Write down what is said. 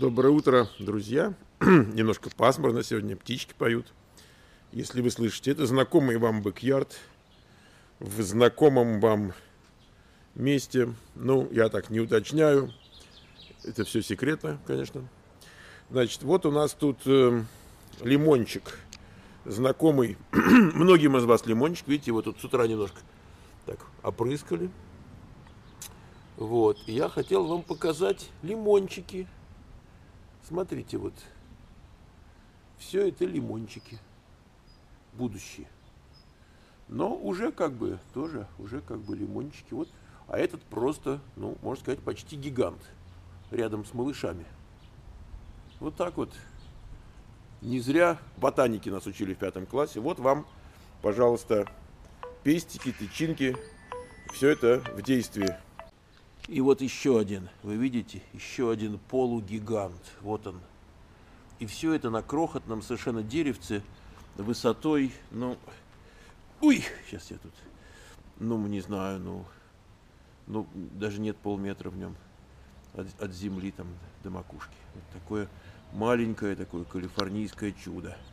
Доброе утро, друзья. Немножко пасмурно сегодня, птички поют. Если вы слышите, это знакомый вам бэк-ярд в знакомом вам месте. Ну, я так не уточняю. Это все секретно, конечно. Значит, вот у нас тут лимончик. Знакомый многим из вас лимончик. Видите, его тут с утра немножко так опрыскали. Вот. И я хотел вам показать лимончики. Смотрите, вот. Все это лимончики. Будущие. Но уже как бы, тоже, уже как бы лимончики. Вот. А этот просто, ну, можно сказать, почти гигант. Рядом с малышами. Вот так вот. Не зря ботаники нас учили в 5 классе. Вот вам, пожалуйста, пестики, тычинки. Все это в действии. И вот еще один, вы видите, еще один полугигант. Вот он. И все это на крохотном совершенно деревце высотой, ну, ой, сейчас я тут, ну, не знаю, ну, даже нет полметра в нем от земли там до макушки. Вот такое маленькое такое калифорнийское чудо.